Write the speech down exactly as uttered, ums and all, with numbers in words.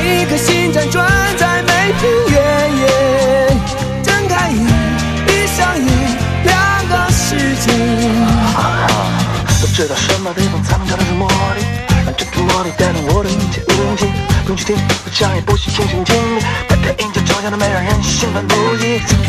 一颗心辗转在每平原野，睁开眼，闭上眼，两个世界。 不知道什么地方才能找到这魔力，让这个魔力带动我的一切武器。不用去听，不想也不需清醒经历，打开眼睛，抽象的美让人兴奋不已。